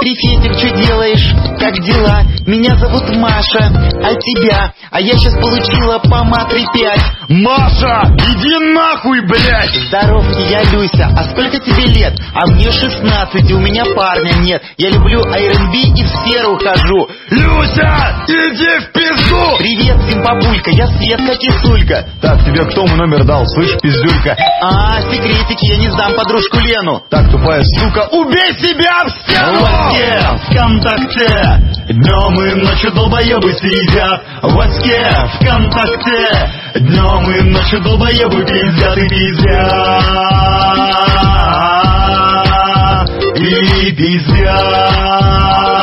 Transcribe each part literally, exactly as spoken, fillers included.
Префетик, что делаешь? Как дела? Меня зовут Маша, а тебя? А я сейчас получила по матри пять. Маша, иди нахуй, блядь! Здоров, я Люся, а сколько тебе лет? А мне шестнадцать, и у меня парня нет. Я люблю ар энд би и в сферу хожу. Люся, иди в пизду! Привет, симпапулька, я Светка Кисулька. Так, тебе кто мой номер дал, слышь, пиздюлька? А, секретики, я не сдам подружку Лену. Так, тупая сука, убей себя в стену! Воске, ВКонтакте, днем и ночью долбоебы сидят. Воске, ВКонтакте, днем и ночью долбоебы пиздят и пиздят. И пиздят.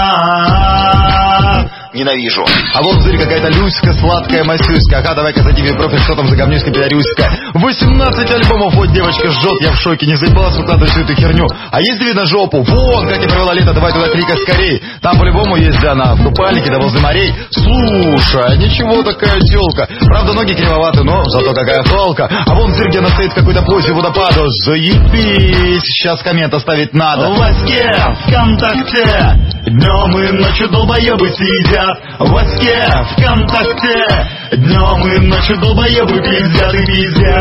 Ненавижу. А вот, смотри, какая-то Люська, сладкая Масюська. Ага, давай-ка зайди в ее профиль, что там за говнюська пидорюська. восемнадцать альбомов, вот девочка жжет, я в шоке. Не заебалась выкладывать всю эту херню. А есть видно жопу? Вот, как я провела лето, давай туда клика скорей. Там по-любому есть, да, она в купальнике, да возле морей. Слушай, ничего такая тёлка. Правда, ноги кривоваты, но зато какая холка. А вон смотри, где она стоит в какой-то позе водопада. Заебись, сейчас коммент оставить надо. В Воске, ВКонтакте, днем и ночью долбоебы сидят. В Воске, ВКонтакте, днем и ночью долбоебы пиздят и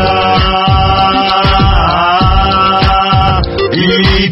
пиздят. И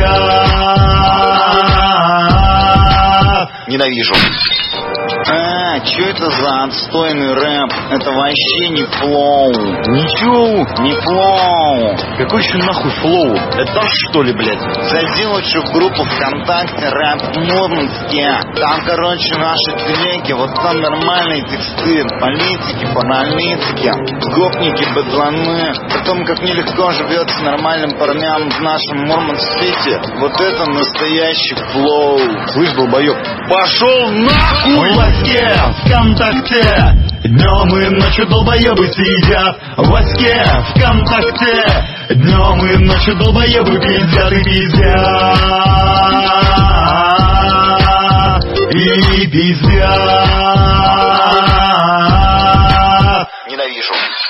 пиздят. Ненавижу. А, чё это за отстойный рэп? Это вообще не флоу. Ничего, Не флоу. какой еще нахуй флоу? Это что ли, блядь? Зайди лучше в группу ВКонтакте «Рэп Мурманске». Там, короче, наши треки, вот там нормальные тексты. Политики, паралитики, гопники, бедланы. О том, как нелегко живется нормальным парням в нашем Мурманск-Сити. Вот это настоящий флоу. Слышь, долбоёб, пошел нахуй! В Воске, ВКонтакте, днем и ночью долбоебы сидят. В Воске, ВКонтакте, днем и ночью долбоебы пиздят и пиздят. И пиздят. Ненавижу.